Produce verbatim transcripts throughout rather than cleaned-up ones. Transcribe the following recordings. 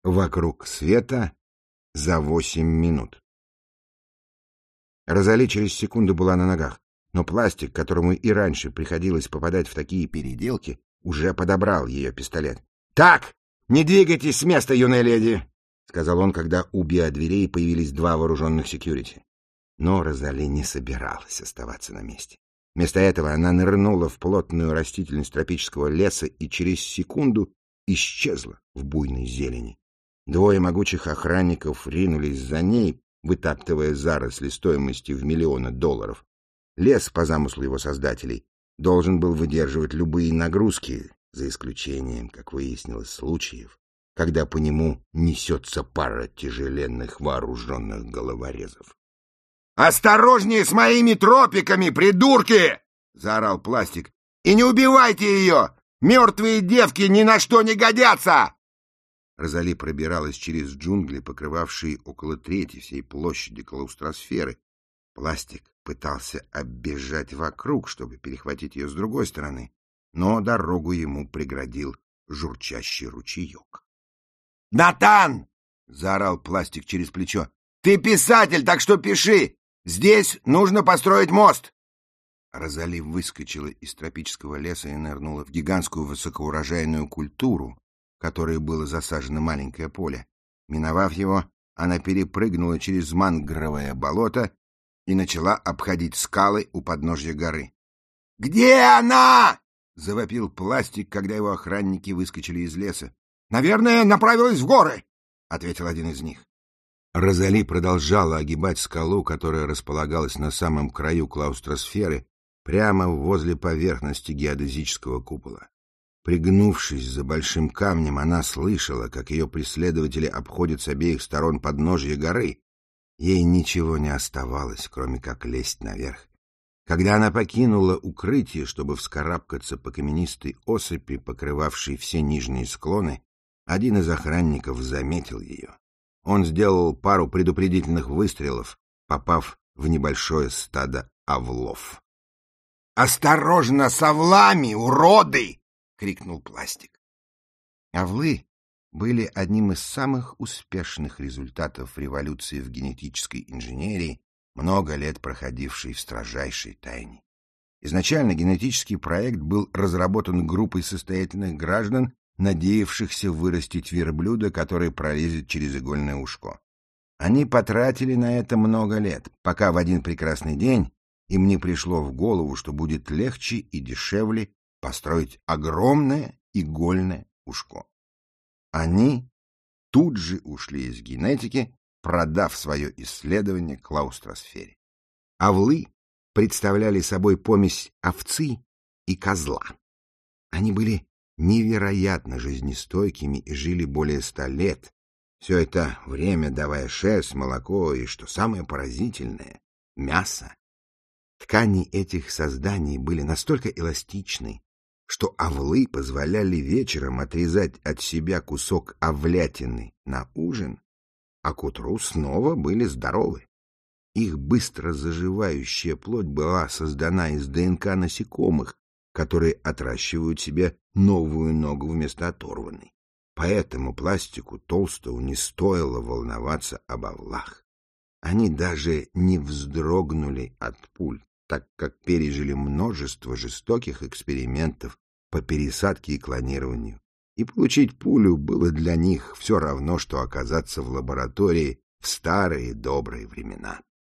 Вокруг света за восемь минут. Розали через секунду была на ногах, но пластик, которому и раньше приходилось попадать в такие переделки, уже подобрал ее пистолет. — Так, не двигайтесь с места, юная леди! — сказал он, когда у биодверей появились два вооруженных секьюрити. Но Розали не собиралась оставаться на месте. Вместо этого она нырнула в плотную растительность тропического леса и через секунду исчезла в буйной зелени. Двое могучих охранников ринулись за ней, вытаптывая заросли стоимостью в миллионы долларов. Лес, по замыслу его создателей, должен был выдерживать любые нагрузки, за исключением, как выяснилось, случаев, когда по нему несется пара тяжеленных вооруженных головорезов. — Осторожнее с моими тропиками, придурки! — заорал Пластик. — И не убивайте ее! Мертвые девки ни на что не годятся! Розали пробиралась через джунгли, покрывавшие около трети всей площади клаустросферы. Пластик пытался оббежать вокруг, чтобы перехватить ее с другой стороны, но дорогу ему преградил журчащий ручеек. — Натан! — заорал Пластик через плечо. — Ты писатель, так что пиши! Здесь нужно построить мост! Розали выскочила из тропического леса и нырнула в гигантскую высокоурожайную культуру, которой было засажено маленькое поле. Миновав его, она перепрыгнула через мангровое болото и начала обходить скалы у подножья горы. — Где она? — завопил Пластик, когда его охранники выскочили из леса. — Наверное, направилась в горы, — ответил один из них. Розали продолжала огибать скалу, которая располагалась на самом краю клаустросферы, прямо возле поверхности геодезического купола. Пригнувшись за большим камнем, она слышала, как ее преследователи обходят с обеих сторон подножья горы. Ей ничего не оставалось, кроме как лезть наверх. Когда она покинула укрытие, чтобы вскарабкаться по каменистой осыпи, покрывавшей все нижние склоны, один из охранников заметил ее. Он сделал пару предупредительных выстрелов, попав в небольшое стадо овлов. — Осторожно с овлами, уроды! — крикнул Пластик. Овлы были одним из самых успешных результатов революции в генетической инженерии, много лет проходившей в строжайшей тайне. Изначально генетический проект был разработан группой состоятельных граждан, надеявшихся вырастить верблюда, который пролезет через игольное ушко. Они потратили на это много лет, пока в один прекрасный день им не пришло в голову, что будет легче и дешевле построить огромное игольное ушко. Они тут же ушли из генетики, продав свое исследование клаустросфере. Овлы представляли собой помесь овцы и козла. Они были невероятно жизнестойкими и жили более ста лет. Все это время давая шерсть, молоко и, что самое поразительное, мясо. Ткани этих созданий были настолько эластичны, что овлы позволяли вечером отрезать от себя кусок овлятины на ужин, а к утру снова были здоровы. Их быстро заживающая плоть была создана из ДНК насекомых, которые отращивают себе новую ногу вместо оторванной. Поэтому Пластику Толстому не стоило волноваться об овлах. Они даже не вздрогнули от пуль, так как пережили множество жестоких экспериментов по пересадке и клонированию, и получить пулю было для них все равно, что оказаться в лаборатории в старые добрые времена.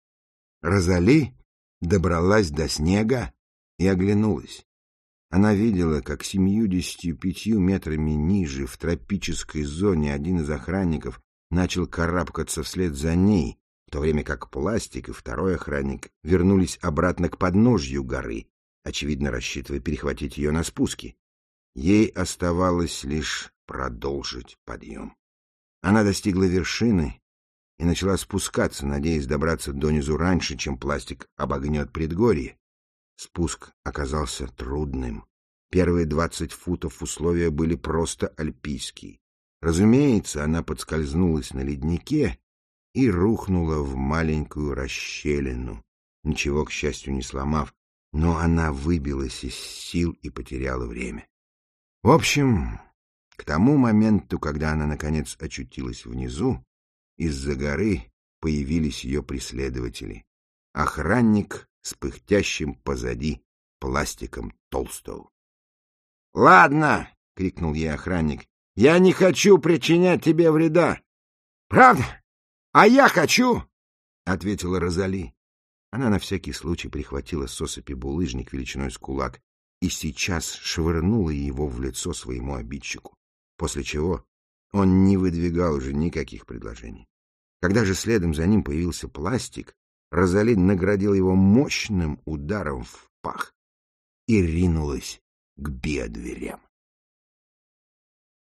Розали добралась до снега и оглянулась. Она видела, как семьюдесятью пятью метрами ниже, в тропической зоне, один из охранников начал карабкаться вслед за ней, в то время как Пластик и второй охранник вернулись обратно к подножью горы, очевидно рассчитывая перехватить ее на спуске. Ей оставалось лишь продолжить подъем. Она достигла вершины и начала спускаться, надеясь добраться донизу раньше, чем Пластик обогнет предгорье. Спуск оказался трудным. Первые двадцать футов условия были просто альпийские. Разумеется, она подскользнулась на леднике и рухнула в маленькую расщелину, ничего, к счастью, не сломав, но она выбилась из сил и потеряла время. В общем, К тому моменту, когда она, наконец, очутилась внизу, из-за горы появились ее преследователи. Охранник с пыхтящим позади пластиком Толстоу. — Ладно, — крикнул ей охранник, — я не хочу причинять тебе вреда. — Правда? А я хочу, — ответила Розали. Она на всякий случай прихватила с осыпи булыжник величиной с кулак и сейчас швырнула его в лицо своему обидчику, после чего он не выдвигал уже никаких предложений. Когда же следом за ним появился пластик, Розали наградила его мощным ударом в пах и ринулась к биодверям.